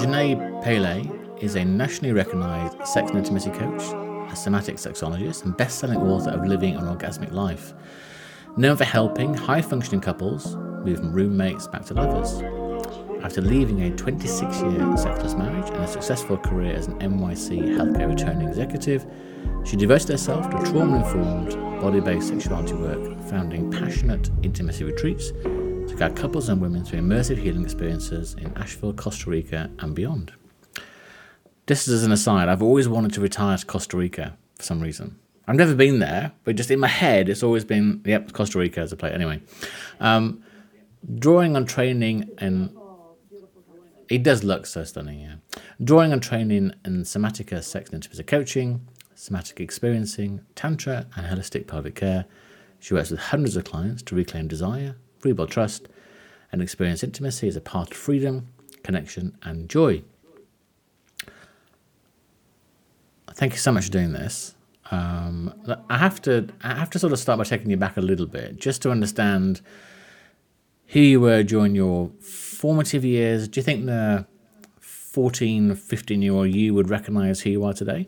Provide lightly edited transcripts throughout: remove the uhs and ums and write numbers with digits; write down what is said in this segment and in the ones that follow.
Janae Pele is a nationally recognised sex and intimacy coach, a somatic sexologist, and best-selling author of Living an Orgasmic Life. Known for helping high-functioning couples move from roommates back to lovers. After leaving a 26-year sexless marriage and a successful career as an NYC healthcare returning executive, she devoted herself to trauma-informed, body-based sexuality work, founding passionate intimacy retreats to guide couples and women through immersive healing experiences in Asheville, Costa Rica, and beyond. Just as an aside, I've always wanted to retire to Costa Rica for some reason. I've never been there, but just in my head, it's always been, yep, Costa Rica as a place. Anyway, drawing on training and it does look so stunning, yeah. Drawing on training in somatica, sex and intimacy coaching, somatic experiencing, tantra, and holistic pelvic care, she works with hundreds of clients to reclaim desire, rebuild trust, and experience intimacy as a part of freedom, connection, and joy. Thank you so much for doing this. I have to sort of start by taking you back a little bit, just to understand who you were during your formative years. Do you think the 14, 15-year-old you would recognize who you are today?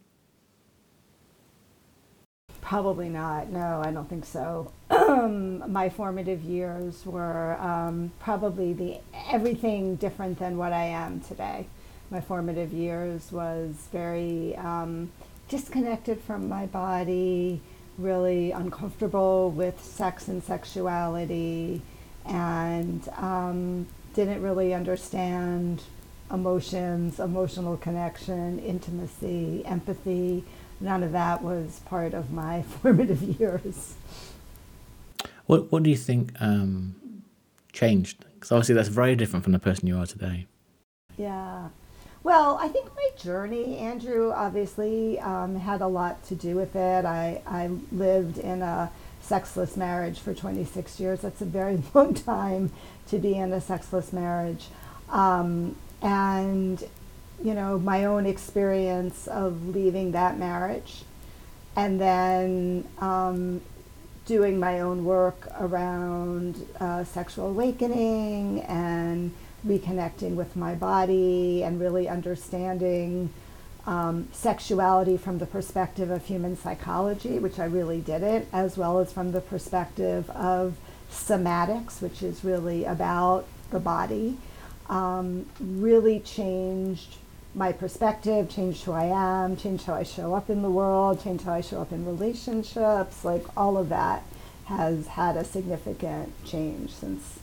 Probably not. No, I don't think so. My formative years were probably everything different than what I am today. My formative years was very disconnected from my body, really uncomfortable with sex and sexuality, and didn't really understand emotions, emotional connection, intimacy, empathy. None of that was part of my formative years. What do you think changed? Because obviously that's very different from the person you are today. Yeah. Well, I think my journey, Andrew, obviously had a lot to do with it. I lived in a sexless marriage for 26 years. That's a very long time to be in a sexless marriage. And, you know, my own experience of leaving that marriage and then doing my own work around sexual awakening and reconnecting with my body and really understanding sexuality from the perspective of human psychology, which I really didn't, as well as from the perspective of somatics, which is really about the body, really changed my perspective, changed who I am, changed how I show up in the world, changed how I show up in relationships. Like all of that has had a significant change since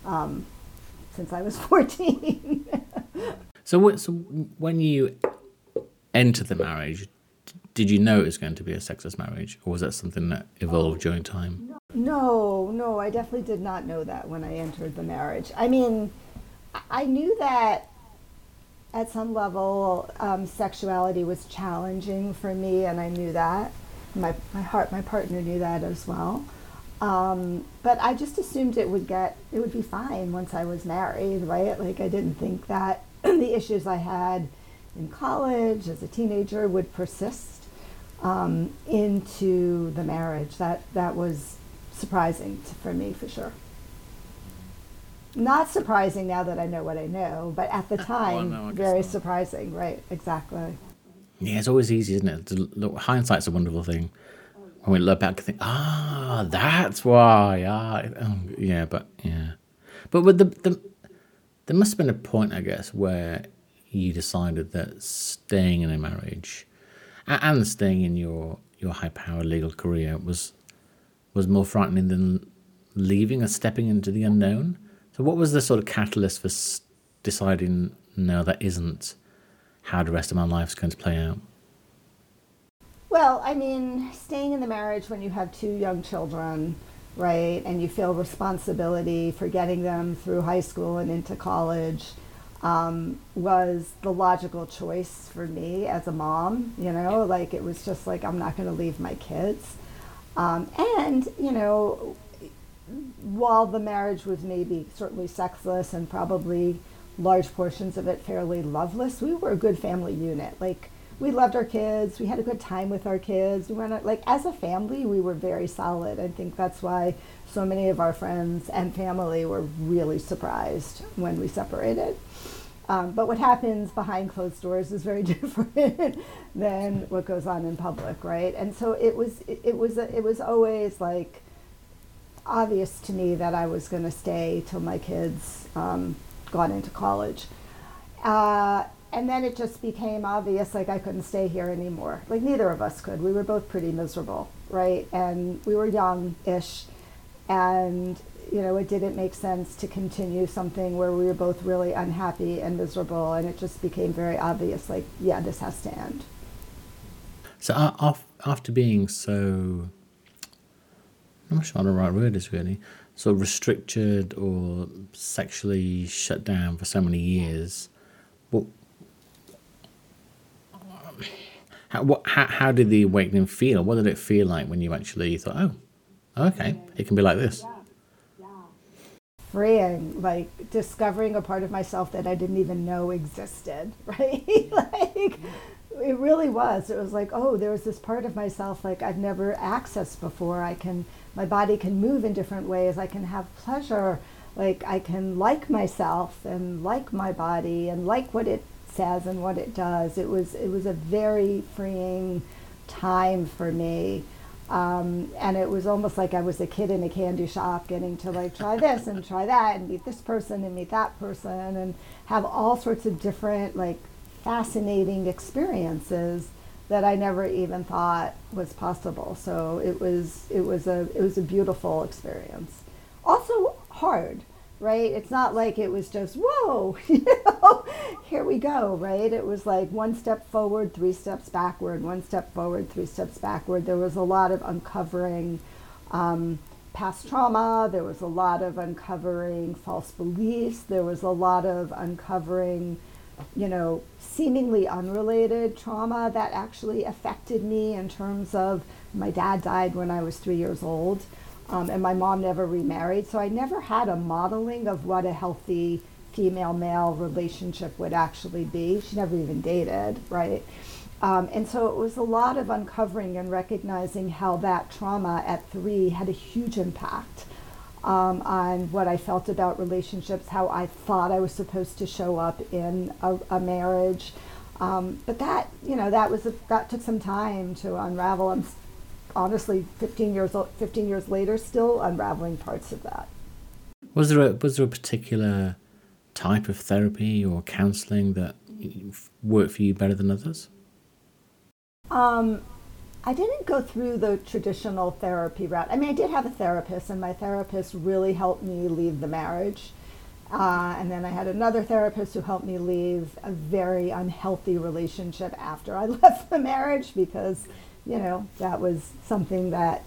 I was 14. So when you entered the marriage, did you know it was going to be a sexless marriage, or was that something that evolved during time? No, I definitely did not know that when I entered the marriage. I mean, I knew that at some level sexuality was challenging for me, and I knew that. My partner knew that as well. But I just assumed it would be fine once I was married, right? Like I didn't think that the issues I had in college as a teenager would persist into the marriage. That was surprising for me, for sure. Not surprising now that I know what I know, but at the time, very surprising, right? Exactly. Yeah, it's always easy, isn't it? Hindsight's a wonderful thing. When we look back and think, that's why. But with there must have been a point, I guess, where you decided that staying in a marriage and staying in your high-powered legal career was more frightening than leaving and stepping into the unknown. So what was the sort of catalyst for deciding, no, that isn't how the rest of my life is going to play out? Well, I mean, staying in the marriage when you have 2 young children, right, and you feel responsibility for getting them through high school and into college was the logical choice for me as a mom, you know, like it was just like, I'm not going to leave my kids. And, you know, while the marriage was maybe certainly sexless and probably large portions of it fairly loveless, we were a good family unit. Like, we loved our kids. We had a good time with our kids. We went, like, as a family, we were very solid. I think that's why so many of our friends and family were really surprised when we separated. But what happens behind closed doors is very different than what goes on in public, right? And so it was always like obvious to me that I was going to stay till my kids got into college. And then it just became obvious, like I couldn't stay here anymore. Like neither of us could. We were both pretty miserable, right? And we were young-ish, and it didn't make sense to continue something where we were both really unhappy and miserable, and it just became very obvious, like, yeah, this has to end. So after being so, I'm not sure what the right word is really, so restricted or sexually shut down for so many years, how did the awakening feel? What did it feel like when you actually thought, oh, okay, it can be like this? Freeing, like discovering a part of myself that I didn't even know existed, right? Like it really was. It was like, oh, there was this part of myself like I've never accessed before. My body can move in different ways. I can have pleasure. Like I can like myself and like my body and like what it says and what it does. It was a very freeing time for me. And it was almost like I was a kid in a candy shop getting to like try this and try that and meet this person and meet that person and have all sorts of different like fascinating experiences that I never even thought was possible. So it was a beautiful experience. Also hard, right? It's not like it was just, whoa, here we go, right? It was like one step forward, 3 steps backward, one step forward, 3 steps backward. There was a lot of uncovering past trauma. There was a lot of uncovering false beliefs. There was a lot of uncovering, seemingly unrelated trauma that actually affected me in terms of my dad died when I was 3 years old. And my mom never remarried, so I never had a modeling of what a healthy female-male relationship would actually be. She never even dated, right? And so it was a lot of uncovering and recognizing how that trauma at 3 had a huge impact on what I felt about relationships, how I thought I was supposed to show up in a marriage. But that took some time to unravel. I'm honestly 15 years later still unraveling parts of that. Was there a particular type of therapy or counseling that worked for you better than others? I didn't go through the traditional therapy route. I mean, I did have a therapist, and my therapist really helped me leave the marriage. And then I had another therapist who helped me leave a very unhealthy relationship after I left the marriage, because that was something that,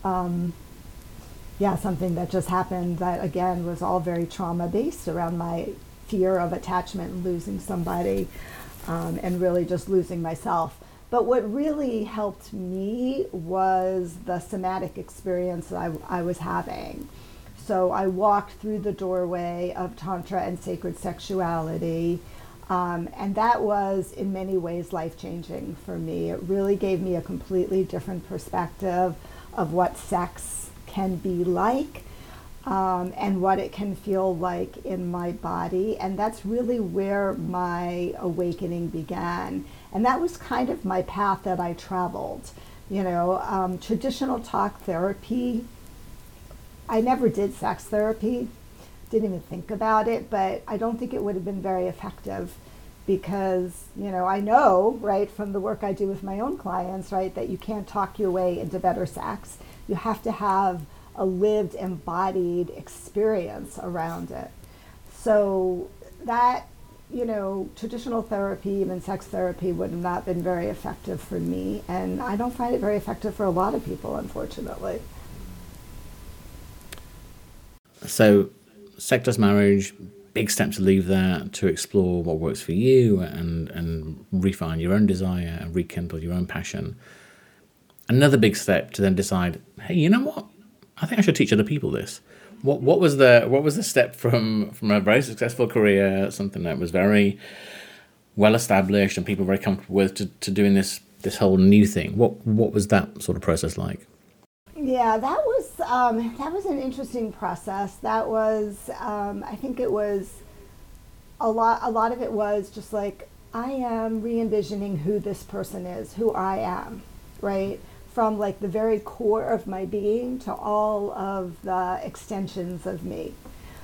something that just happened that, again, was all very trauma-based around my fear of attachment and losing somebody, and really just losing myself. But what really helped me was the somatic experience that I was having. So I walked through the doorway of Tantra and sacred sexuality, and that was in many ways life-changing for me. It really gave me a completely different perspective of what sex can be like, and what it can feel like in my body. And that's really where my awakening began. And that was kind of my path that I traveled. Traditional talk therapy, I never did sex therapy, didn't even think about it, but I don't think it would have been very effective, because, I know, right, from the work I do with my own clients, right, that you can't talk your way into better sex. You have to have a lived, embodied experience around it. So that, traditional therapy, even sex therapy, would have not been very effective for me. And I don't find it very effective for a lot of people, unfortunately. So, sex plus marriage, big step to leave that, to explore what works for you and refine your own desire and rekindle your own passion. Another big step to then decide, hey, you know what? I think I should teach other people this. What was the step from a very successful career, something that was very well established and people very comfortable with, to doing this whole new thing? What was that sort of process like? Yeah, that was an interesting process. That was, I think it was a lot of it was just like, I am re-envisioning who this person is, who I am, right? From like the very core of my being to all of the extensions of me.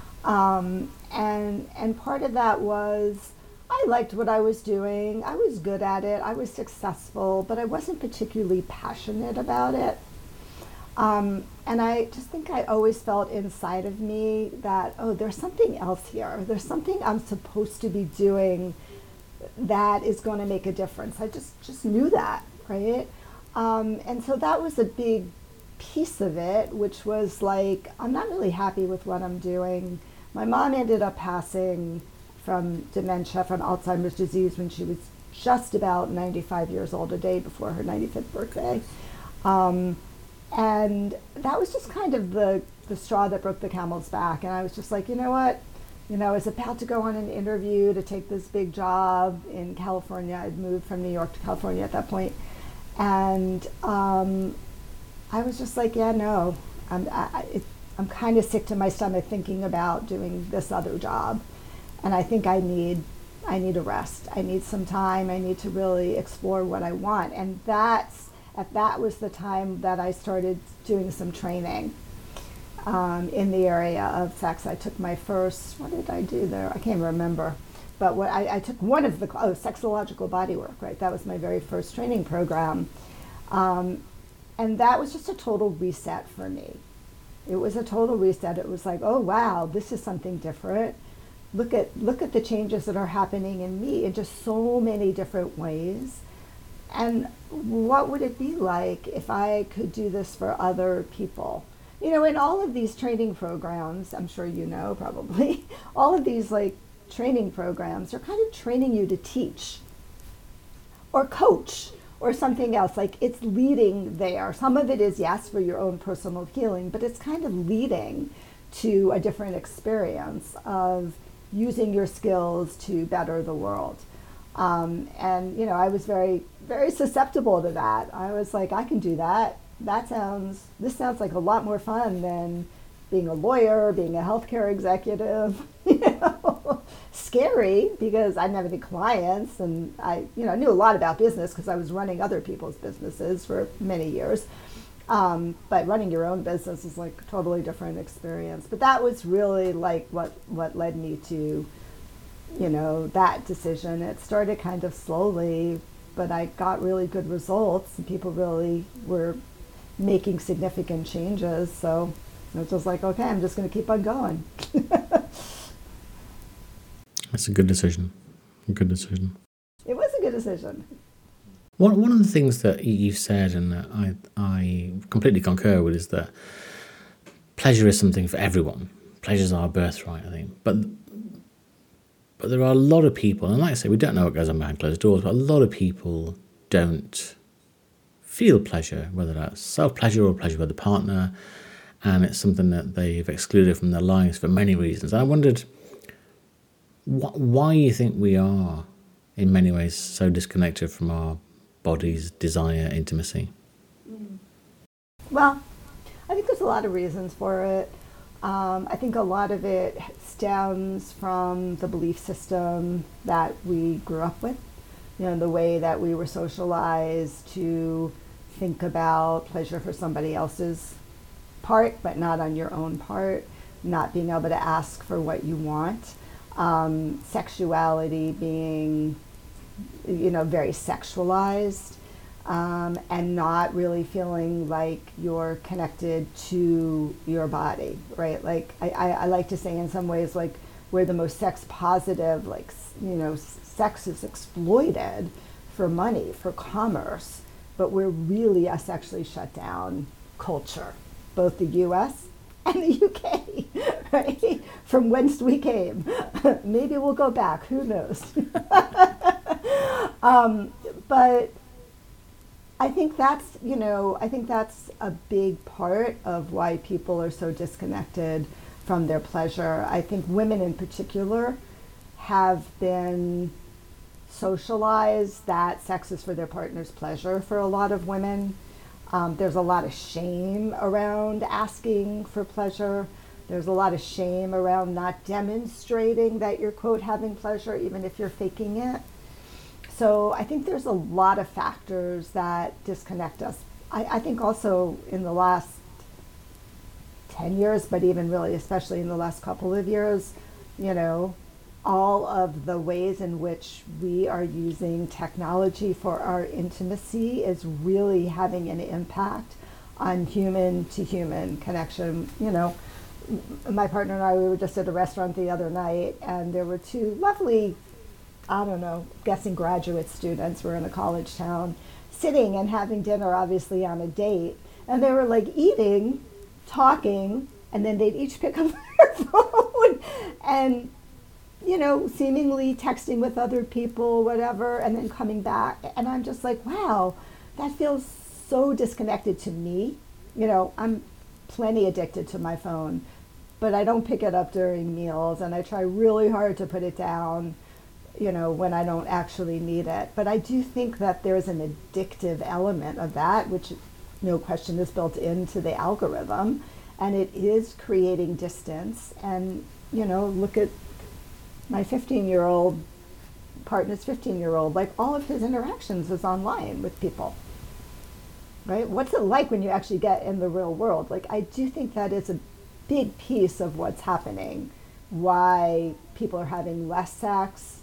And part of that was I liked what I was doing. I was good at it. I was successful, but I wasn't particularly passionate about it. And I just think I always felt inside of me that, oh, there's something else here. There's something I'm supposed to be doing that is going to make a difference. I just knew that, right? And so that was a big piece of it, which was like, I'm not really happy with what I'm doing. My mom ended up passing from dementia, from Alzheimer's disease, when she was just about 95 years old, a day before her 95th birthday. And that was just kind of the straw that broke the camel's back. And I was just like, you know what? I was about to go on an interview to take this big job in California. I'd moved from New York to California at that point. And I was just like, yeah, no, I'm kind of sick to my stomach thinking about doing this other job. And I think I need a rest. I need some time. I need to really explore what I want. And that was the time that I started doing some training in the area of sex. I took my first, what did I do there? I can't remember. But I took one of the, sexological bodywork, right? That was my very first training program. And that was just a total reset for me. It was a total reset. It was like, oh, wow, this is something different. Look at the changes that are happening in me in just so many different ways. And what would it be like if I could do this for other people? In all of these training programs, I'm sure you know probably, all of these like training programs are kind of training you to teach or coach or something else. Like, it's leading there. Some of it is, yes, for your own personal healing, but it's kind of leading to a different experience of using your skills to better the world. And I was very, very susceptible to that. I was like, I can do that. This sounds like a lot more fun than being a lawyer, being a healthcare executive. Scary, because I didn't have any clients, and I knew a lot about business because I was running other people's businesses for many years. But running your own business is like a totally different experience. But that was really like what led me to, that decision. It started kind of slowly, but I got really good results, and people really were making significant changes. So it was just like, okay, I'm just going to keep on going. That's a good decision. A good decision. It was a good decision. One of the things that you've said, and that I completely concur with, is that pleasure is something for everyone. Pleasure is our birthright, I think. But there are a lot of people, and like I say, we don't know what goes on behind closed doors, but a lot of people don't feel pleasure, whether that's self-pleasure or pleasure with a partner, and it's something that they've excluded from their lives for many reasons. And I wondered why you think we are, in many ways, so disconnected from our body's desire, intimacy. Well, I think there's a lot of reasons for it. I think a lot of it stems from the belief system that we grew up with, the way that we were socialized to think about pleasure for somebody else's part, but not on your own part, not being able to ask for what you want. Sexuality being, very sexualized, and not really feeling like you're connected to your body, right? Like, I like to say in some ways, like, we're the most sex positive, like, sex is exploited for money, for commerce, but we're really a sexually shut down culture, both the US and the UK, right? From whence we came. Maybe we'll go back, who knows? But I think that's a big part of why people are so disconnected from their pleasure. I think women in particular have been socialized that sex is for their partner's pleasure for a lot of women. There's a lot of shame around asking for pleasure. There's a lot of shame around not demonstrating that you're, quote, having pleasure, even if you're faking it. So I think there's a lot of factors that disconnect us. I think also in the last 10 years, but even really, especially in the last couple of years, you know, all of the ways in which we are using technology for our intimacy is really having an impact on human to human connection. You know, my partner and I, we were just at a restaurant the other night, and there were two lovely, I don't know, guessing graduate students, we're in a college town, sitting and having dinner, obviously on a date, and they were like eating, talking, and then they'd each pick up their phone and, you know, seemingly texting with other people, whatever, and then coming back. And I'm just like, wow, that feels so disconnected to me. You know, I'm plenty addicted to my phone, but I don't pick it up during meals, and I try really hard to put it down, you know, when I don't actually need it. But I do think that there's an addictive element of that, which no question is built into the algorithm, and it is creating distance. And, you know, look at my 15-year-old partner's 15-year-old, like all of his interactions is online with people, right? What's it like when you actually get in the real world? Like, I do think that is a big piece of what's happening, why people are having less sex,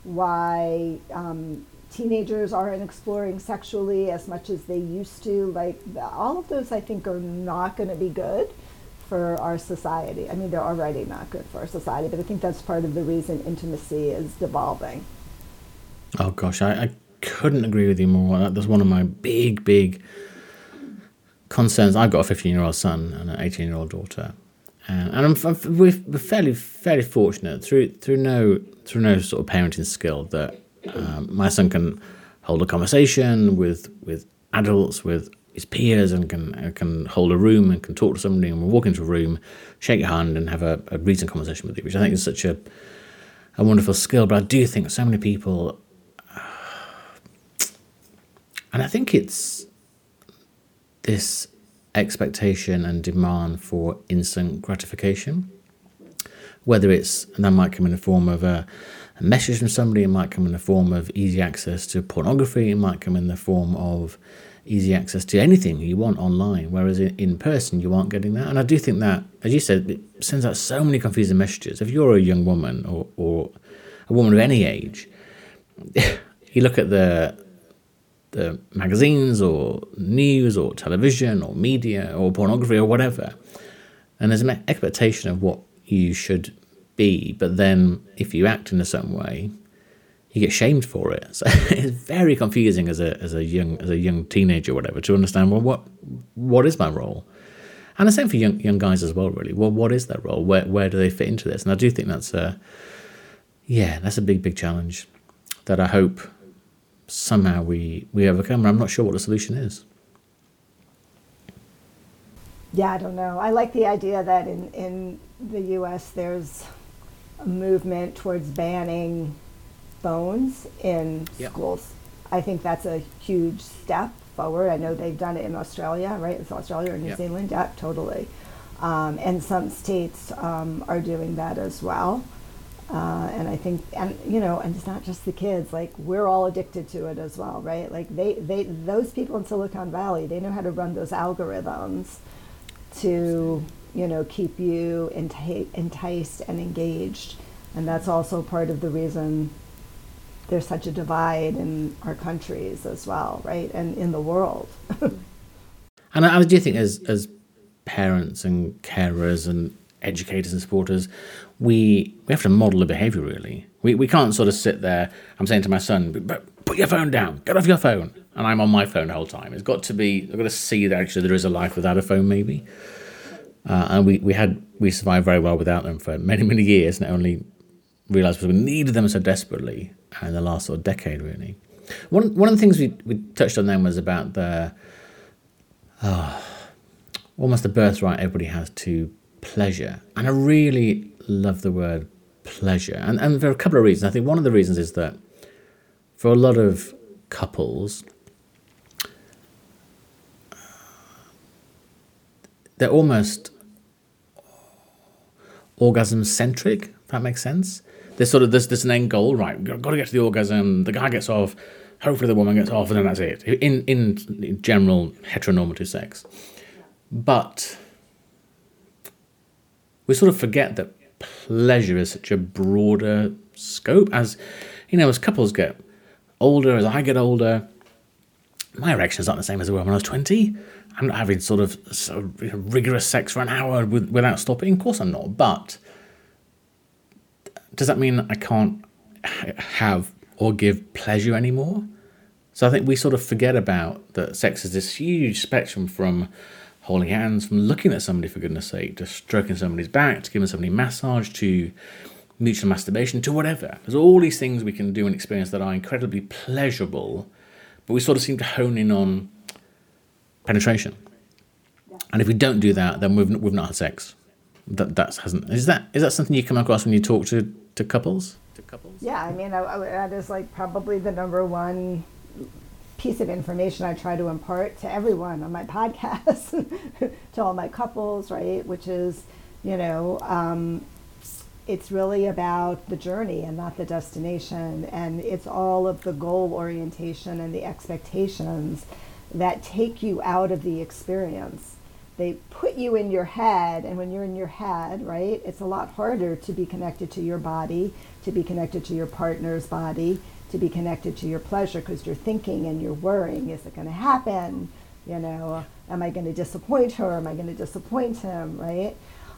why teenagers aren't exploring sexually as much as they used to. Like, all of those, I think, are not going to be good for our society. I mean, they're already not good for our society, but I think that's part of the reason intimacy is devolving. Oh gosh, I couldn't agree with you more. That's one of my big concerns. I've got a 15-year-old son and an 18-year-old daughter, and we're fairly fortunate through no sort of parenting skill that my son can hold a conversation with adults, with his peers, and can hold a room and can talk to somebody, and we'll walk into a room, shake your hand, and have a reasoned conversation with you, which I think is such a wonderful skill. But I do think so many people, and I think it's this expectation and demand for instant gratification, whether and that might come in the form of a message from somebody, it might come in the form of easy access to pornography, it might come in the form of easy access to anything you want online, whereas in person you aren't getting that. And I do think that, as you said, it sends out so many confusing messages. If you're a young woman or a woman of any age, you look at the magazines or news or television or media or pornography or whatever, and there's an expectation of what you should be, but then if you act in a certain way, you get shamed for it. So it's very confusing as a young teenager or whatever to understand, well, what is my role? And the same for young guys as well, really. Well, what is their role? Where do they fit into this? And I do think that's a big challenge that I hope somehow we overcome. And I'm not sure what the solution is. Yeah, I don't know. I like the idea that in the US there's a movement towards banning phones in schools. I think that's a huge step forward. I know they've done it in Australia, right? It's Australia or New Zealand. Yeah, totally. And some states are doing that as well. And I think, and you know, and it's not just the kids. Like, we're all addicted to it as well, right? Like those people in Silicon Valley, they know how to run those algorithms to, you know, keep you enticed and engaged. And that's also part of the reason there's such a divide in our countries as well, right? And in the world. And I do think as parents and carers and educators and supporters, we have to model the behaviour, really. We can't sort of sit there, I'm saying to my son, put your phone down, get off your phone. And I'm on my phone the whole time. I've got to see that actually there is a life without a phone, maybe. And we survived very well without them for many years, and only realised we needed them so desperately in the last sort of decade, really. One of the things we touched on then was about the almost the birthright everybody has to pleasure. And I really love the word pleasure. And for a couple of reasons. I think one of the reasons is that for a lot of couples, they're almost orgasm centric, if that makes sense. There's an end goal, right? We've got to get to the orgasm. The guy gets off. Hopefully the woman gets off, and then that's it. In general heteronormative sex, but we sort of forget that pleasure is such a broader scope. As you know, as couples get older, as I get older, my erections aren't the same as they were when I was 20. I'm not having sort of rigorous sex for an hour without stopping. Of course I'm not. But does that mean I can't have or give pleasure anymore? So I think we sort of forget about that sex is this huge spectrum, from holding hands, from looking at somebody, for goodness sake, to stroking somebody's back, to giving somebody a massage, to mutual masturbation, to whatever. There's all these things we can do and experience that are incredibly pleasurable, but we sort of seem to hone in on penetration. And if we don't do that, then we've not had sex. Is that something you come across when you talk to couples? Yeah, I mean, that is like probably the number one piece of information I try to impart to everyone on my podcast, to all my couples, right? Which is, it's really about the journey and not the destination. And it's all of the goal orientation and the expectations that take you out of the experience. They put you in your head, and when you're in your head, right, it's a lot harder to be connected to your body, to be connected to your partner's body, to be connected to your pleasure, because you're thinking and you're worrying, is it going to happen? Am I going to disappoint her? Am I going to disappoint him, right?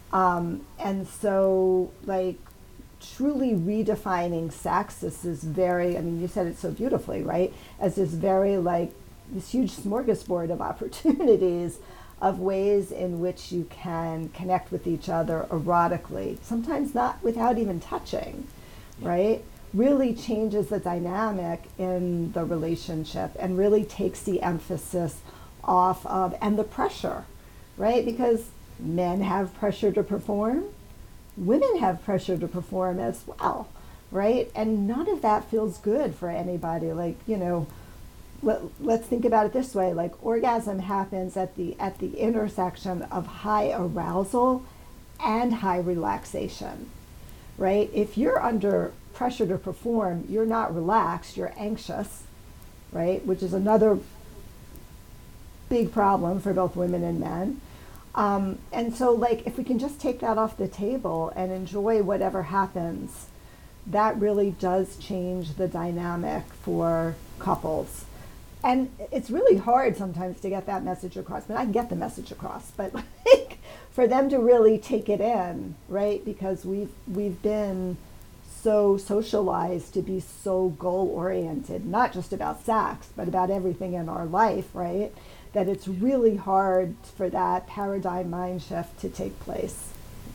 And so, like, truly redefining sex, this is very, I mean, you said it so beautifully, right? As this very, like, this huge smorgasbord of opportunities, of ways in which you can connect with each other erotically, sometimes not without even touching, right? Really changes the dynamic in the relationship and really takes the emphasis off of, and the pressure, right? Because men have pressure to perform, women have pressure to perform as well, right? And none of that feels good for anybody. Like, let's think about it this way, like orgasm happens at the intersection of high arousal and high relaxation, right? If you're under pressure to perform, you're not relaxed, you're anxious, right? Which is another big problem for both women and men. And so, like, if we can just take that off the table and enjoy whatever happens, that really does change the dynamic for couples. And it's really hard sometimes to get that message across. But I can get the message across, but like, for them to really take it in, right? Because we've been so socialized to be so goal-oriented, not just about sex, but about everything in our life, right? That it's really hard for that paradigm mind shift to take place.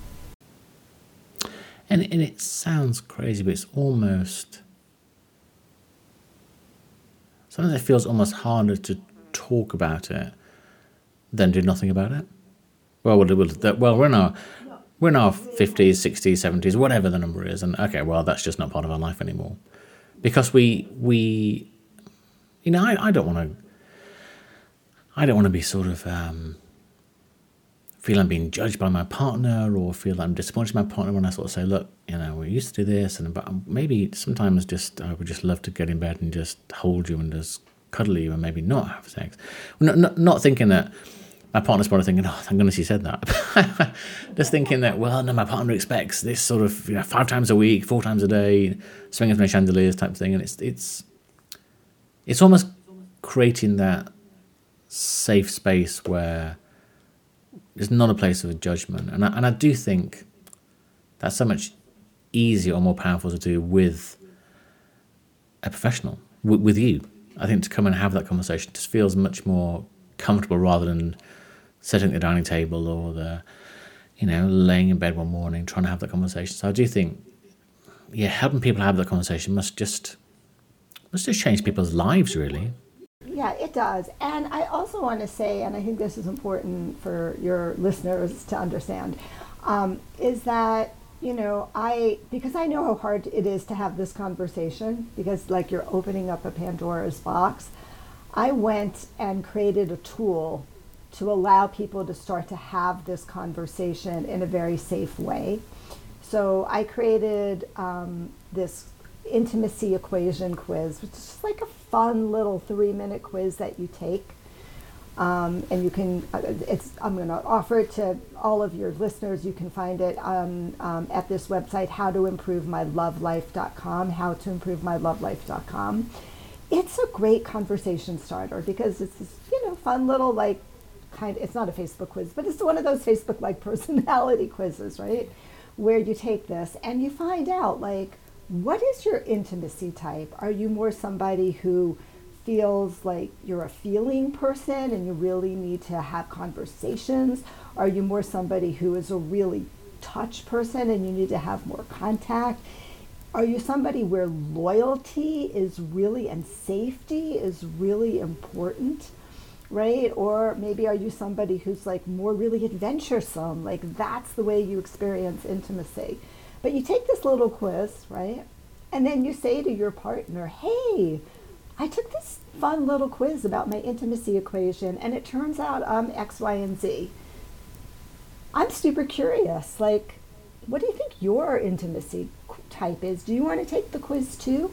And it sounds crazy, but it's almost... Sometimes it feels almost harder to talk about it than do nothing about it. Well, we're in our 50s, 60s, 70s, whatever the number is, and okay, well, that's just not part of our life anymore, because we I don't want to be sort of feel I'm being judged by my partner, or feel I'm disappointed in my partner when I sort of say, look, we used to do this, but maybe sometimes I would just love to get in bed and just hold you and just cuddle you and maybe not have sex. Not thinking that my partner's probably thinking, oh, thank goodness you said that. Just thinking that, well, no, my partner expects this sort of 5 times a week, 4 times a day, swinging from the chandeliers type thing, and it's almost creating that safe space where it's not a place of judgment, and I do think that's so much easier or more powerful to do with a professional, with you. I think to come and have that conversation just feels much more comfortable, rather than sitting at the dining table or laying in bed one morning trying to have that conversation. So I do think, helping people have that conversation must just change people's lives, really. Yeah, it does. And I also want to say, and I think this is important for your listeners to understand, is that, because I know how hard it is to have this conversation, because like you're opening up a Pandora's box, I went and created a tool to allow people to start to have this conversation in a very safe way. So I created this intimacy equation quiz, which is just like a fun little 3-minute quiz that you take. And you can, I'm going to offer it to all of your listeners. You can find it at this website, howtoimprovemylovelife.com, howtoimprovemylovelife.com. It's a great conversation starter because it's this, fun little it's not a Facebook quiz, but it's one of those Facebook-like personality quizzes, right? Where you take this and you find out what is your intimacy type? Are you more somebody who feels like you're a feeling person and you really need to have conversations? Are you more somebody who is a really touch person and you need to have more contact? Are you somebody where loyalty is really and safety is really important, right? Or maybe are you somebody who's more really adventuresome? That's the way you experience intimacy. But you take this little quiz, right? And then you say to your partner, hey, I took this fun little quiz about my intimacy equation, and it turns out I'm X, Y, and Z. I'm super curious. What do you think your intimacy type is? Do you want to take the quiz too?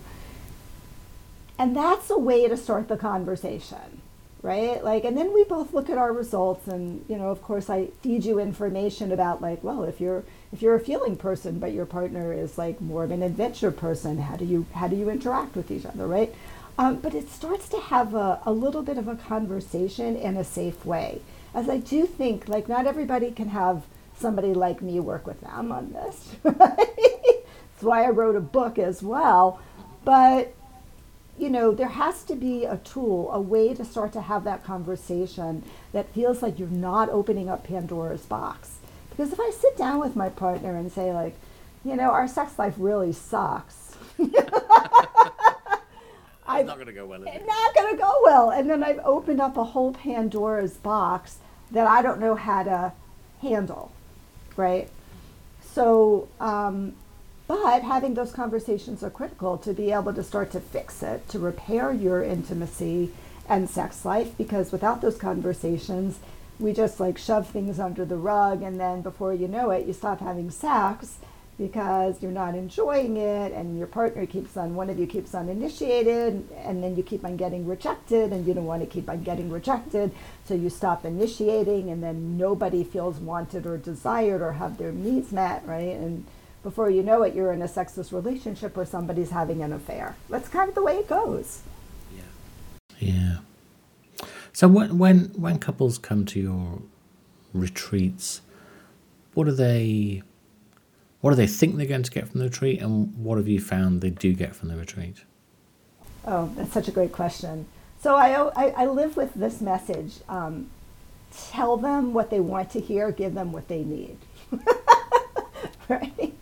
And that's a way to start the conversation, right? And then we both look at our results, and of course, I feed you information about well, if you're a feeling person, but your partner is more of an adventure person, how do you interact with each other, right? But it starts to have a little bit of a conversation in a safe way. As I do think, not everybody can have somebody like me work with them on this. That's why I wrote a book as well. But, there has to be a tool, a way to start to have that conversation that feels like you're not opening up Pandora's box. Because if I sit down with my partner and say, our sex life really sucks, it's not going to go well, is it? It's not going to go well. And then I've opened up a whole Pandora's box that I don't know how to handle, right? So, but having those conversations are critical to be able to start to fix it, to repair your intimacy and sex life, because without those conversations, we just shove things under the rug, and then before you know it, you stop having sex because you're not enjoying it, and your partner one of you keeps on initiated, and then you keep on getting rejected, and you don't want to keep on getting rejected, so you stop initiating, and then nobody feels wanted or desired or have their needs met, right? And before you know it, you're in a sexless relationship where somebody's having an affair. That's kind of the way it goes. Yeah. So when couples come to your retreats, what do they think they're going to get from the retreat, and what have you found they do get from the retreat? Oh, that's such a great question. So I live with this message. Tell them what they want to hear, give them what they need. Right?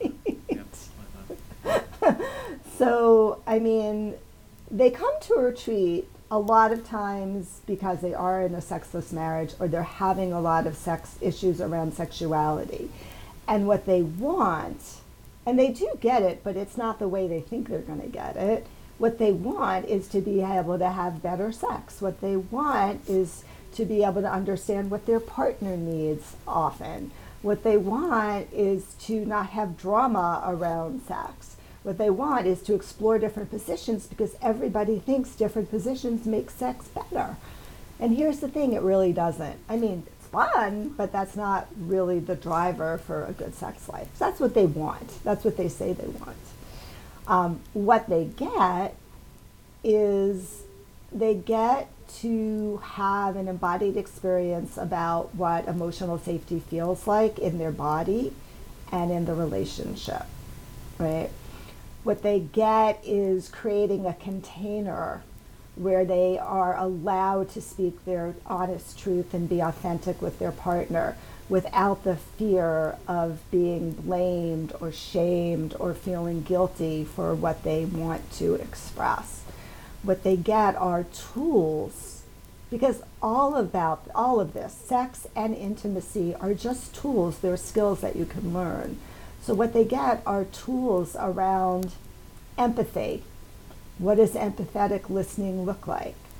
So, they come to a retreat a lot of times because they are in a sexless marriage, or they're having a lot of sex issues around sexuality. And what they want, and they do get it, but it's not the way they think they're going to get it. What they want is to be able to have better sex. What they want is to be able to understand what their partner needs often. What they want is to not have drama around sex. What they want is to explore different positions, because everybody thinks different positions make sex better. And here's the thing, it really doesn't. It's fun, but that's not really the driver for a good sex life. So that's what they want. That's what they say they want. What they get is they get to have an embodied experience about what emotional safety feels like in their body and in the relationship, right? What they get is creating a container where they are allowed to speak their honest truth and be authentic with their partner without the fear of being blamed or shamed or feeling guilty for what they want to express. What they get are tools, because all of this, sex and intimacy, are just tools. They're skills that you can learn. So what they get are tools around empathy. What does empathetic listening look like?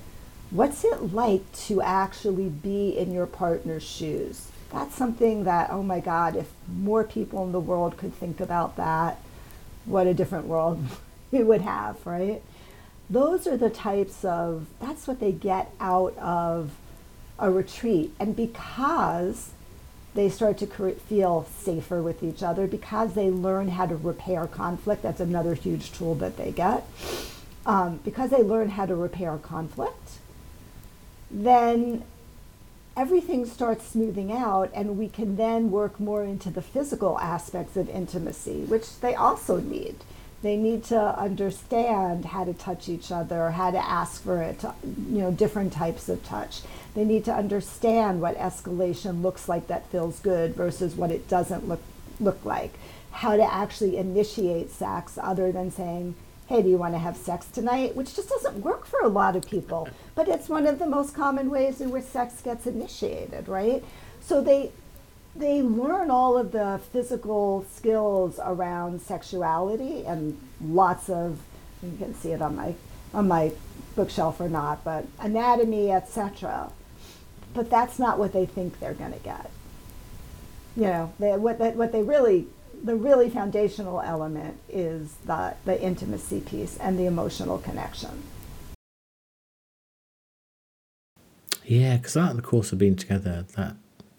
What's it like to actually be in your partner's shoes? That's something that, oh my God, if more people in the world could think about that, what a different world we would have, right? Those are the types of, that's what they get out of a retreat. And because they start to feel safer with each other, because they learn how to repair conflict, that's another huge tool that they get. Because they learn how to repair conflict, then everything starts smoothing out, and we can then work more into the physical aspects of intimacy, which they also need. They need to understand how to touch each other, how to ask for it, different types of touch. They need to understand what escalation looks like that feels good versus what it doesn't look like. How to actually initiate sex other than saying, hey, do you want to have sex tonight? Which just doesn't work for a lot of people. But it's one of the most common ways in which sex gets initiated, right? So they learn all of the physical skills around sexuality, and lots of, you can see it on my bookshelf or not, but anatomy, etc. But that's not what they think they're going to get. The really foundational element is the intimacy piece and the emotional connection. Yeah, because that, in the course of being together, that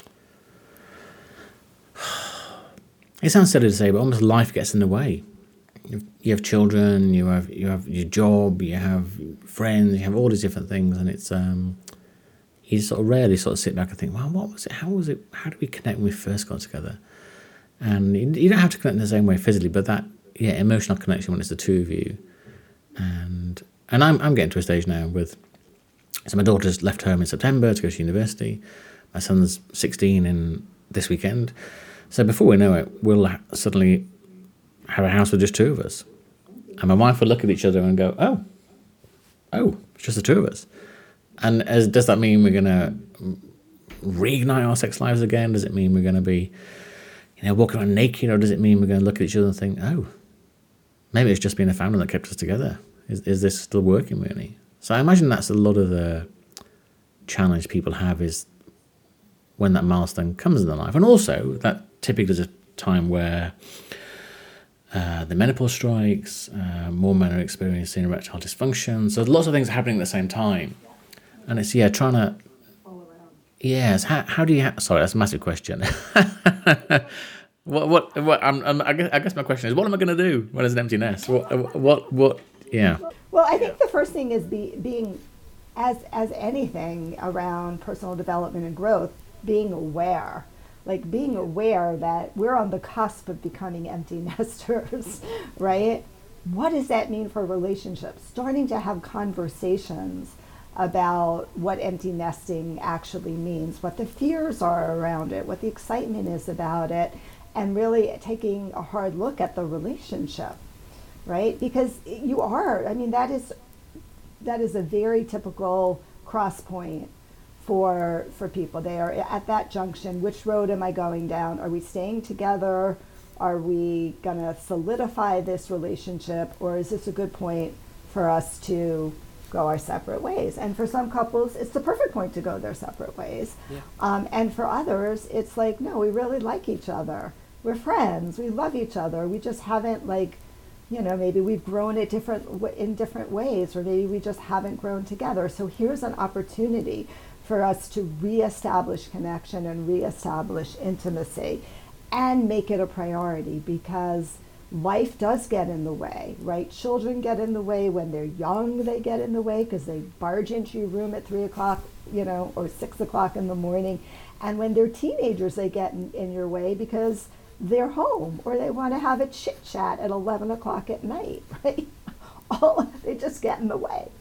it sounds silly to say, but almost life gets in the way. You have children, you have your job, you have friends, you have all these different things, and it's you sort of rarely sort of sit back and think, well, what was it? How was it? How did we connect when we first got together? And you don't have to connect in the same way physically, but that emotional connection when it's the two of you. And I'm getting to a stage now so my daughter's left home in September to go to university. My son's 16 in this weekend. So before we know it, we'll suddenly have a house with just two of us. And my wife will look at each other and go, oh, it's just the two of us. And does that mean we're going to reignite our sex lives again? Does it mean we're going to be walking around naked, or does it mean we're going to look at each other and think, oh, maybe it's just been a family that kept us together? Is this still working really? So I imagine that's a lot of the challenge people have, is when that milestone comes in their life. And also that typically is a time where the menopause strikes, more men are experiencing erectile dysfunction. So there's lots of things happening at the same time. And it's, trying to... Yes, how do you... Sorry, that's a massive question. I guess my question is, what am I going to do when there's an empty nest? What? Yeah. Well, I think the first thing is being, as anything around personal development and growth, being aware. Like being aware that we're on the cusp of becoming empty nesters, right? What does that mean for relationships? Starting to have conversations about what empty nesting actually means, what the fears are around it, what the excitement is about it, and really taking a hard look at the relationship, right? Because that is a very typical cross point for people. They are at that junction. Which road am I going down? Are we staying together? Are we gonna solidify this relationship, or is this a good point for us to go our separate ways? And for some couples, it's the perfect point to go their separate ways. Yeah. And for others, it's like, no, we really like each other. We're friends. We love each other. We just haven't maybe we've grown in different ways, or maybe we just haven't grown together. So here's an opportunity for us to reestablish connection and reestablish intimacy and make it a priority, because life does get in the way, right? Children get in the way when they're young. They get in the way because they barge into your room at 3 o'clock, or 6 o'clock in the morning. And when they're teenagers, they get in your way because they're home, or they want to have a chit chat at 11 o'clock at night, right? They just get in the way.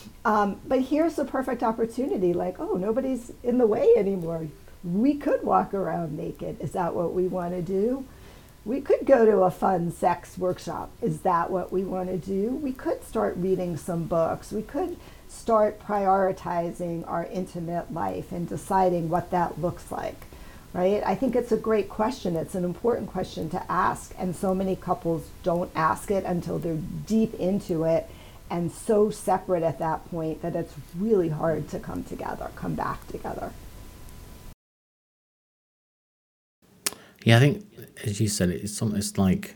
But here's the perfect opportunity, nobody's in the way anymore. We could walk around naked. Is that what we want to do? We could go to a fun sex workshop. Is that what we want to do? We could start reading some books. We could start prioritizing our intimate life and deciding what that looks like, right? I think it's a great question. It's an important question to ask, and so many couples don't ask it until they're deep into it and so separate at that point that it's really hard to come back together. Yeah, I think, as you said, it's like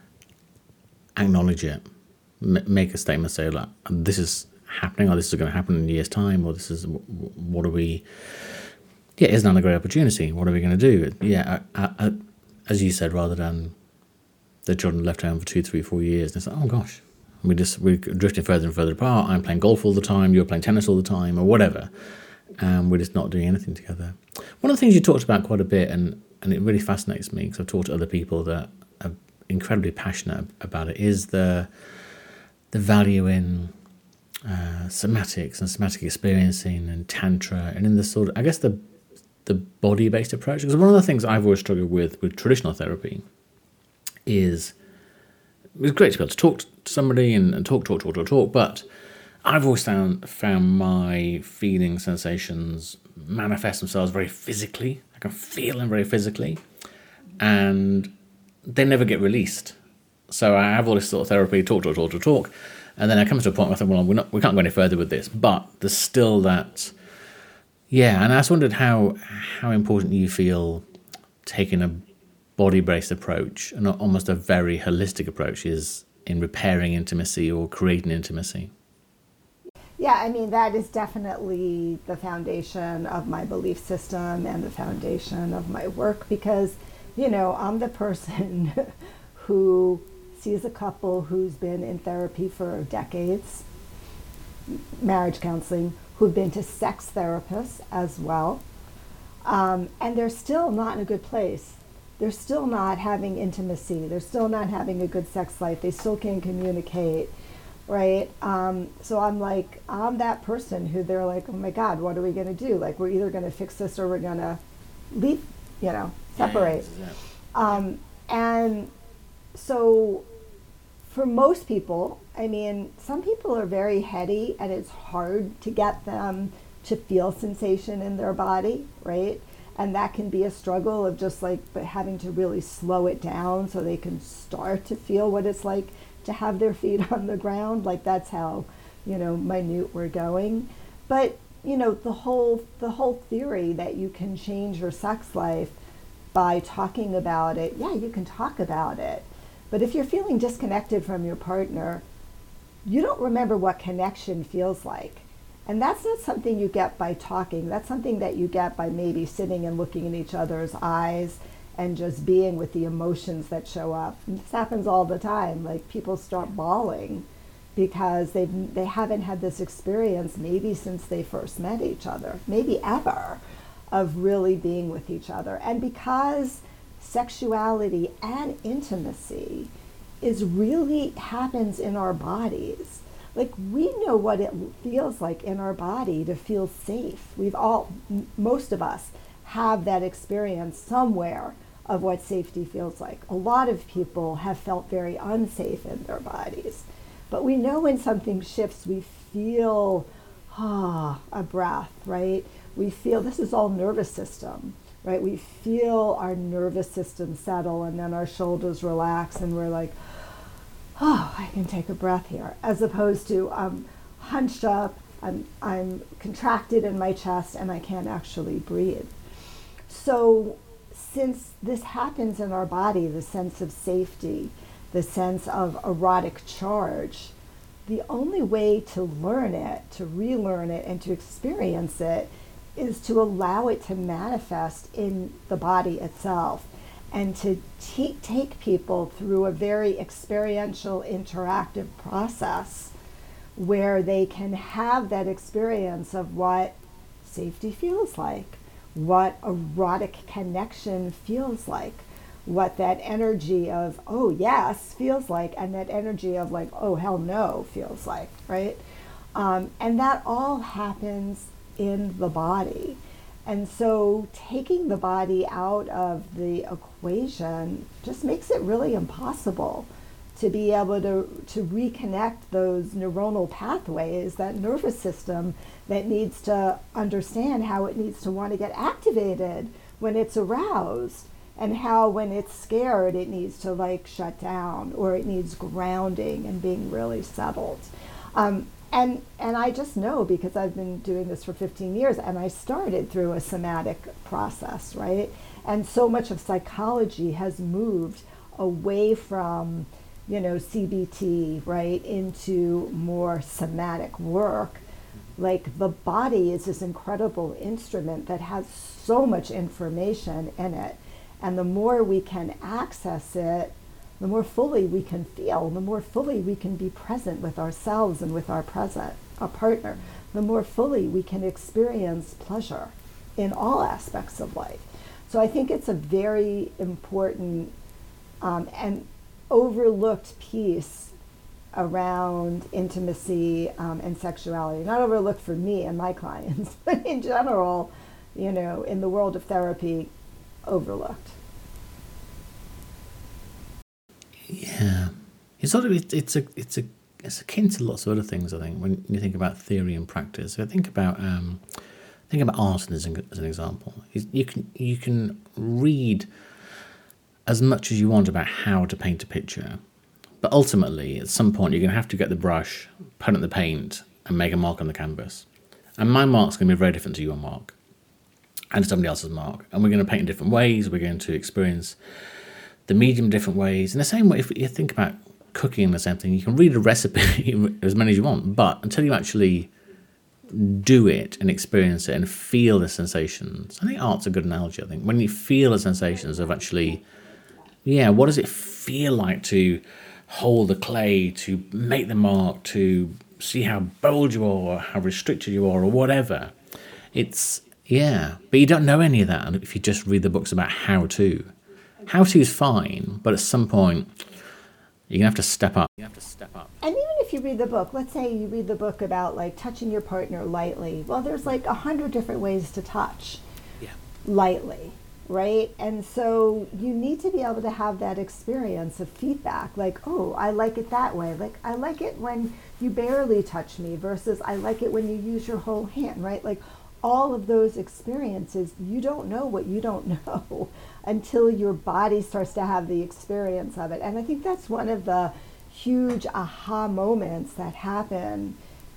acknowledge it, make a statement, say, like, this is happening, or this is going to happen in a year's time, or this is, what are we, isn't that a great opportunity? What are we going to do? Yeah, as you said, rather than the children left home for 2, 3, 4 years, and it's like, oh gosh, we're drifting further and further apart. I'm playing golf all the time, you're playing tennis all the time, or whatever, and we're just not doing anything together. One of the things you talked about quite a bit, and it really fascinates me, because I've talked to other people that are incredibly passionate about it, is the value in somatics and somatic experiencing and tantra, and in the sort of, I guess, the body-based approach. Because one of the things I've always struggled with traditional therapy is, it's great to be able to talk to somebody and talk, but I've always found my feelings, sensations manifest themselves very physically. I can feel them very physically, and they never get released. So I have all this sort of therapy, talk, and then I come to a point where I think, well, we can't go any further with this, but there's still that, and I just wondered how important you feel taking a body-based approach, and almost a very holistic approach, is in repairing intimacy or creating intimacy. Yeah, I mean, that is definitely the foundation of my belief system and the foundation of my work, because, I'm the person who sees a couple who's been in therapy for decades, marriage counseling, who've been to sex therapists as well, and they're still not in a good place. They're still not having intimacy. They're still not having a good sex life. They still can't communicate, right? So I'm that person who they're like, oh my God, what are we going to do? Like, we're either going to fix this or we're going to leave, separate. And so for most people, I mean, some people are very heady, and it's hard to get them to feel sensation in their body, right? And that can be a struggle of just like having to really slow it down so they can start to feel what it's like to have their feet on the ground. Like, that's how, minute we're going. But, the whole theory that you can change your sex life by talking about it, you can talk about it. But if you're feeling disconnected from your partner, you don't remember what connection feels like. And that's not something you get by talking. That's something that you get by maybe sitting and looking in each other's eyes and just being with the emotions that show up. And this happens all the time. Like, people start bawling because they haven't had this experience maybe since they first met each other, maybe ever, of really being with each other. And because sexuality and intimacy really happens in our bodies. Like, we know what it feels like in our body to feel safe. Most of us have that experience somewhere of what safety feels like. A lot of people have felt very unsafe in their bodies. But we know when something shifts, we feel, a breath, right? We feel, this is all nervous system, right? We feel our nervous system settle, and then our shoulders relax, and we're like, I can take a breath here, as opposed to I'm hunched up, I'm contracted in my chest, and I can't actually breathe. So since this happens in our body, the sense of safety, the sense of erotic charge, the only way to learn it, to relearn it, and to experience it is to allow it to manifest in the body itself, and to take people through a very experiential, interactive process where they can have that experience of what safety feels like, what erotic connection feels like, what that energy of, oh yes, feels like, and that energy of like, oh hell no, feels like, right? And that all happens in the body. And so taking the body out of the equation just makes it really impossible to be able to reconnect those neuronal pathways, that nervous system that needs to understand how it needs to want to get activated when it's aroused, and how when it's scared it needs to like shut down, or it needs grounding and being really settled. And I just know because I've been doing this for 15 years, and I started through a somatic process, right? And so much of psychology has moved away from, CBT, right, into more somatic work. Like the body is this incredible instrument that has so much information in it. And the more we can access it, the more fully we can feel, the more fully we can be present with ourselves and with our partner, the more fully we can experience pleasure in all aspects of life. So I think it's a very important and overlooked piece around intimacy and sexuality. Not overlooked for me and my clients, but in general, in the world of therapy, overlooked. Yeah, it's it's akin to lots of other things. I think when you think about theory and practice, I think about art as an example. You can read as much as you want about how to paint a picture, but ultimately at some point you're going to have to get the brush, put in the paint, and make a mark on the canvas. And my mark's going to be very different to your mark, and somebody else's mark, and we're going to paint in different ways. We're going to experience the medium in different ways. In the same way, if you think about cooking, the same thing, you can read a recipe as many as you want, but until you actually do it and experience it and feel the sensations, I think art's a good analogy. I think when you feel the sensations of actually, what does it feel like to hold the clay, to make the mark, to see how bold you are, or how restricted you are, or whatever. But you don't know any of that if you just read the books about how to. How to is fine, but at some point, you're going to have to step up. And even if you read the book, let's say you read the book about like touching your partner lightly. Well, there's like 100 different ways to touch lightly, right? And so you need to be able to have that experience of feedback. Like, oh, I like it that way. Like, I like it when you barely touch me versus I like it when you use your whole hand, right? Like all of those experiences, you don't know what you don't know until your body starts to have the experience of it. And I think that's one of the huge aha moments that happen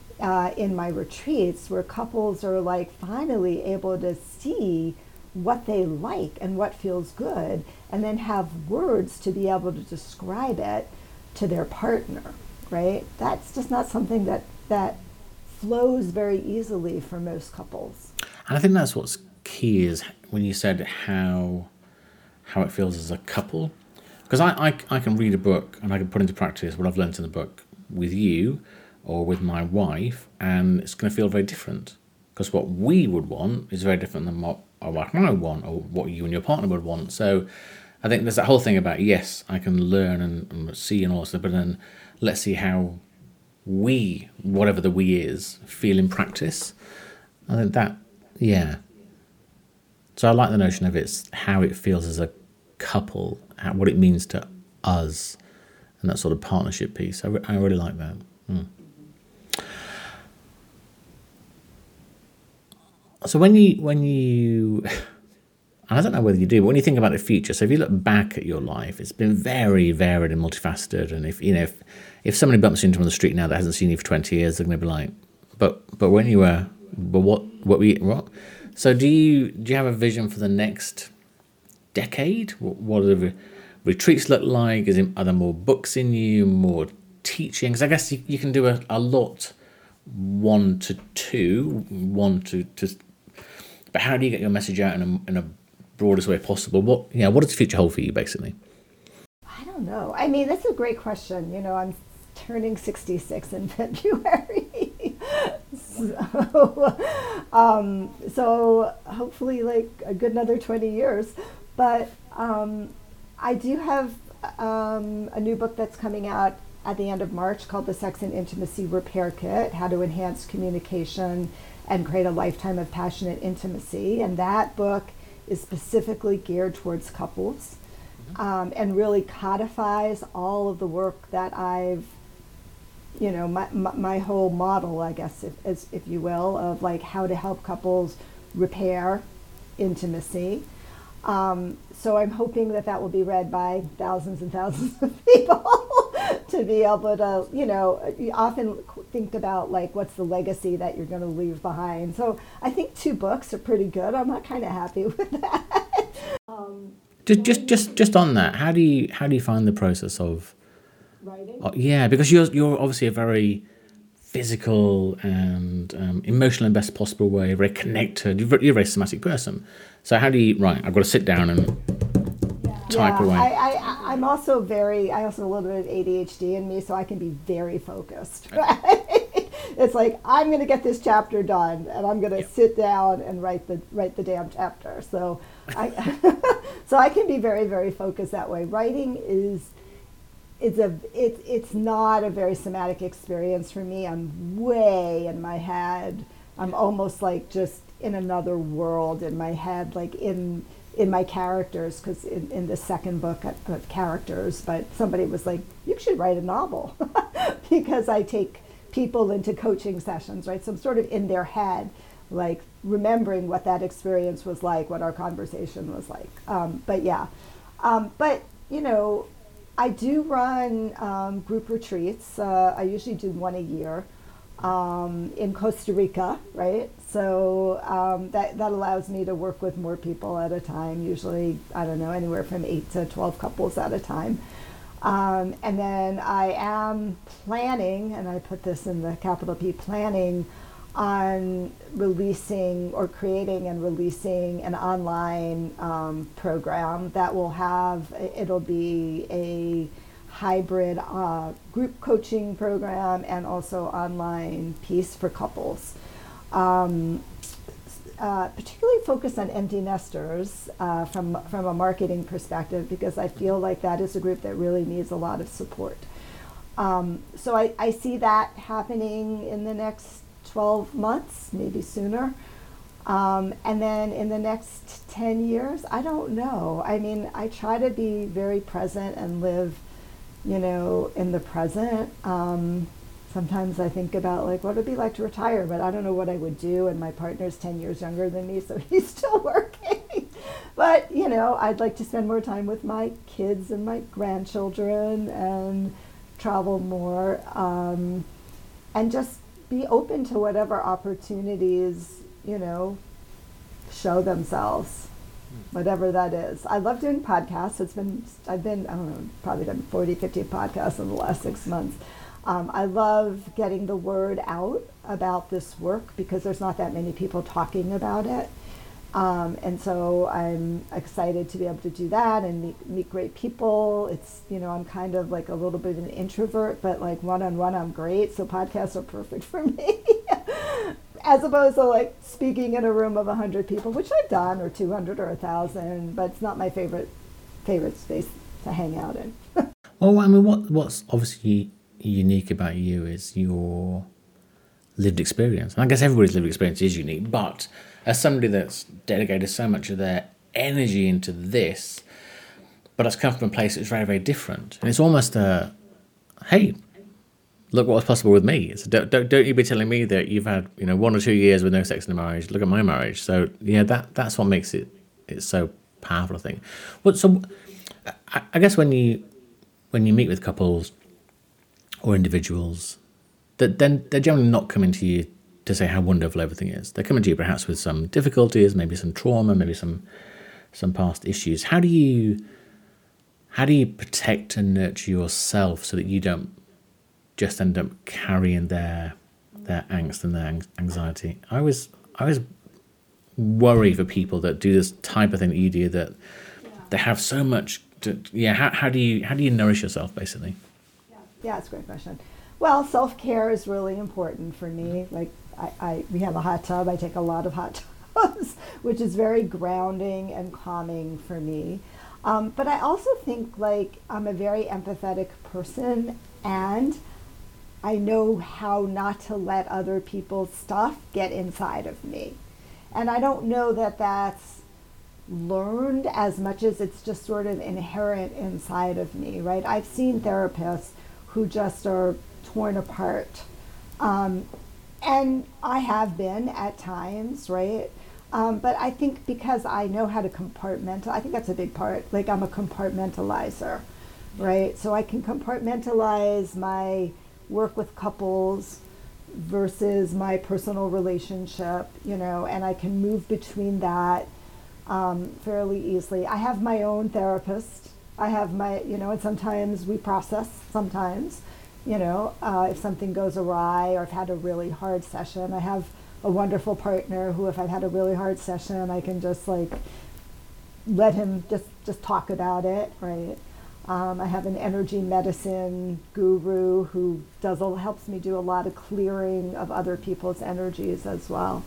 in my retreats, where couples are like finally able to see what they like and what feels good, and then have words to be able to describe it to their partner, right? That's just not something that flows very easily for most couples. And I think that's what's key is when you said how it feels as a couple. Because I can read a book and I can put into practice what I've learned in the book with you or with my wife, and it's going to feel very different. Because what we would want is very different than what our wife and I would want, or what you and your partner would want. So I think there's that whole thing about, yes, I can learn and see and all that, but then let's see how we, whatever the we is, feel in practice. I think that, So I like the notion of it's how it feels as a couple, what it means to us, and that sort of partnership piece. I really like that. So when you, and I don't know whether you do, but when you think about the future, so if you look back at your life, it's been very varied and multifaceted. And if somebody bumps into you on the street now that hasn't seen you for 20 years, they're going to be like, but when you were, but what? So do you have a vision for the next decade? What do the retreats look like? Are there more books in you, more teaching? Because I guess you can do a lot, 1 to 2, 1 to. But how do you get your message out in a broadest way possible? What does the future hold for you, basically? I don't know. I mean, that's a great question. I'm turning 66 in February. So hopefully like a good another 20 years. But I do have a new book that's coming out at the end of March called The Sex and Intimacy Repair Kit, How to Enhance Communication and Create a Lifetime of Passionate Intimacy. And that book is specifically geared towards couples, and really codifies all of the work that I've, my whole model, I guess, if you will, of like how to help couples repair intimacy. So I'm hoping that will be read by thousands and thousands of people. to be able to, you often think about like what's the legacy that you're going to leave behind. So I think 2 books are pretty good. I'm not kind of happy with that. Just on that, how do you find the process of Writing? yeah, because you're obviously a very physical and emotional in best possible way, very connected. You're a very somatic person. So how do you, right, I've got to sit down and type away. I'm also I also have a little bit of ADHD in me, so I can be very focused, right? It's like, I'm going to get this chapter done, and I'm going to sit down and write the damn chapter. So so I can be very, very focused that way. Writing it's not a very somatic experience for me. I'm way in my head. I'm almost like just in another world in my head, like in my characters, because in the second book of characters, but somebody was like, you should write a novel because I take people into coaching sessions, right? So I'm sort of in their head, like remembering what that experience was like, what our conversation was like. But I do run group retreats. I usually do one a year in Costa Rica, right? So that allows me to work with more people at a time, usually, I don't know, anywhere from 8 to 12 couples at a time. And then I am planning, and I put this in the capital P, planning on releasing or creating and releasing an online program that will it'll be a hybrid group coaching program and also online piece for couples. Particularly focused on empty nesters from a marketing perspective, because I feel like that is a group that really needs a lot of support. So I see that happening in the next 12 months, maybe sooner. And then in the next 10 years, I don't know. I mean, I try to be very present and live, in the present. Sometimes I think about like, what would it be like to retire, but I don't know what I would do. And my partner's 10 years younger than me, so he's still working. But, I'd like to spend more time with my kids and my grandchildren and travel more, and just be open to whatever opportunities, show themselves, whatever that is. I love doing podcasts. I've been, I don't know, probably done 40, 50 podcasts in the last 6 months. I love getting the word out about this work because there's not that many people talking about it. And so I'm excited to be able to do that and meet great people. It's, I'm kind of like a little bit of an introvert, but like one-on-one I'm great. So podcasts are perfect for me. As opposed to like speaking in a room of 100 people, which I've done, or 200 or 1,000, but it's not my favorite space to hang out in. Well, I mean, what's obviously unique about you is your lived experience. And I guess everybody's lived experience is unique, but as somebody that's dedicated so much of their energy into this, but it's come from a place that's very, very different. And it's almost hey, look what was possible with me. So don't you be telling me that you've had 1 or 2 years with no sex in a marriage. Look at my marriage. So yeah, that's what makes it's so powerful, I think. So I guess when you meet with couples or individuals, that then they're generally not coming to you to say how wonderful everything is. They're coming to you perhaps with some difficulties, maybe some trauma, maybe some past issues. How do you protect and nurture yourself so that you don't just end up carrying their angst and their anxiety? I always worry for people that do this type of thing that you do, that they have so much how do you nourish yourself, basically? Yeah, it's a great question. Well, self-care is really important for me. Like we have a hot tub. I take a lot of hot tubs, which is very grounding and calming for me. But I also think like I'm a very empathetic person, and I know how not to let other people's stuff get inside of me. And I don't know that that's learned as much as it's just sort of inherent inside of me, right? I've seen therapists who just are torn apart. And I have been at times, right? But I think because I know how to compartmentalize, I think that's a big part. Like I'm a compartmentalizer. right? So I can compartmentalize my work with couples versus my personal relationship, and I can move between that fairly easily. I have my own therapist. I have and sometimes we process, sometimes, if something goes awry or I've had a really hard session. I have a wonderful partner who, if I've had a really hard session, I can just let him just talk about it, right? I have an energy medicine guru who helps me do a lot of clearing of other people's energies as well.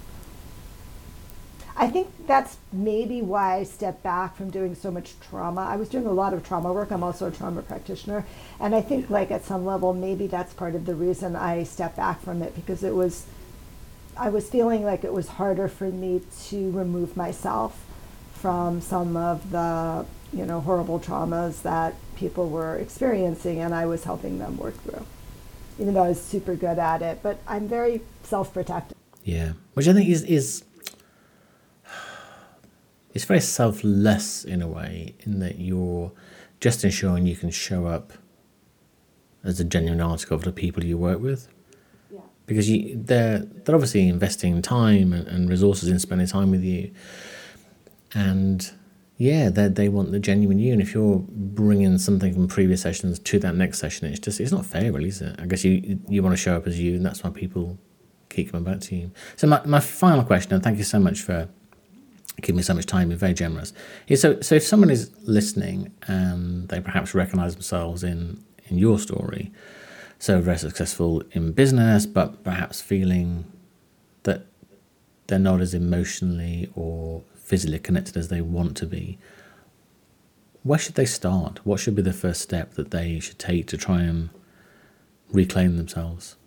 I think that's maybe why I stepped back from doing so much trauma. I was doing a lot of trauma work. I'm also a trauma practitioner. And I think at some level, maybe that's part of the reason I stepped back from it, because I was feeling like it was harder for me to remove myself from some of the, horrible traumas that people were experiencing, and I was helping them work through, even though I was super good at it. But I'm very self-protective. Yeah, which I think is it's very selfless in a way, in that you're just ensuring you can show up as a genuine article of the people you work with. Yeah. Because they're obviously investing time and resources in spending time with you. And yeah, they want the genuine you. And if you're bringing something from previous sessions to that next session, it's not fair, really, is it? I guess you want to show up as you, and that's why people keep coming back to you. So my final question, and thank you so much for giving me so much time, you're very generous, is so if someone is listening and they perhaps recognise themselves in your story, so very successful in business, but perhaps feeling that they're not as emotionally or physically connected as they want to be, where should they start? What should be the first step that they should take to try and reclaim themselves?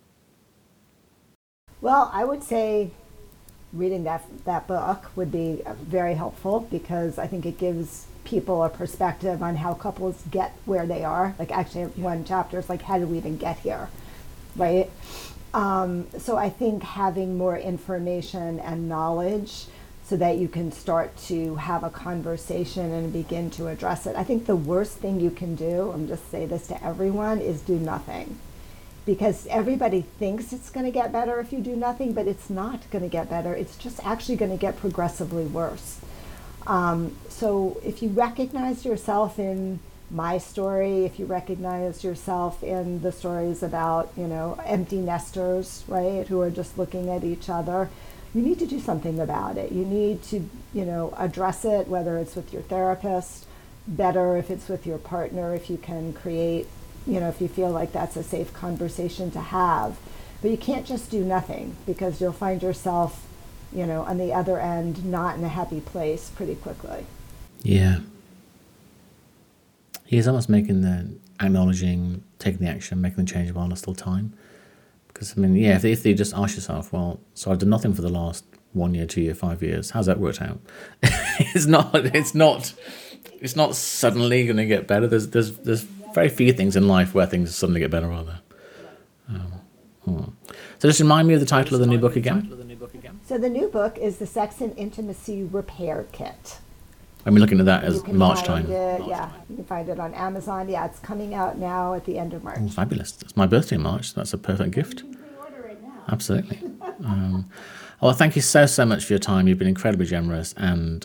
Well, I would say reading that book would be very helpful, because I think it gives people a perspective on how couples get where they are. Actually, one chapter is how do we even get here, right? So I think having more information and knowledge so that you can start to have a conversation and begin to address it. I think the worst thing you can do, I'm just say this to everyone, is do nothing. Because everybody thinks it's going to get better if you do nothing, but it's not going to get better. It's just actually going to get progressively worse. So if you recognize yourself in my story, if you recognize yourself in the stories about, empty nesters, right, who are just looking at each other, you need to do something about it. You need to, address it, whether it's with your therapist, better if it's with your partner, if you can create, if you feel like that's a safe conversation to have. But you can't just do nothing, because you'll find yourself, on the other end, not in a happy place pretty quickly. Yeah. He's almost acknowledging, taking the action, making the change while there's still time. Because, if you just ask yourself, well, so I've done nothing for the last 1 year, 2 year, 5 years, how's that worked out? It's not suddenly going to get better. There's very few things in life where things suddenly get better, are there? So just remind me of the title of the new book again. So the new book is The Sex and Intimacy Repair Kit. I'm looking at that as March time. Yeah, you can find it on Amazon. Yeah, it's coming out now at the end of March. Oh, fabulous. It's my birthday in March. That's a perfect gift. You can pre-order it now. Absolutely. Well, thank you so much for your time. You've been incredibly generous. And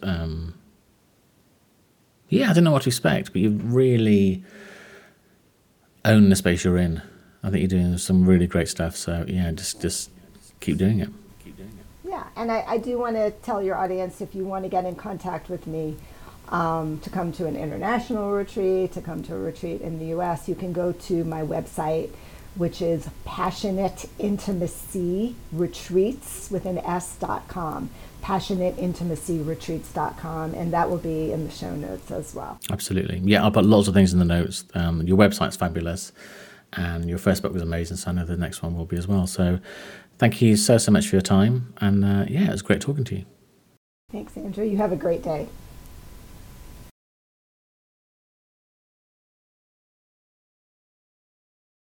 I don't know what to expect, but you've really owned the space you're in. I think you're doing some really great stuff. So, just keep doing it. Yeah, and I do want to tell your audience, if you want to get in contact with me to come to an international retreat, to come to a retreat in the U.S., you can go to my website, which is passionateintimacyretreats.com, passionateintimacyretreats.com, and that will be in the show notes as well. Absolutely. Yeah, I'll put lots of things in the notes. Your website's fabulous, and your first book was amazing, so I know the next one will be as well. So thank you so much for your time, and it was great talking to you. Thanks, Andrew. You have a great day.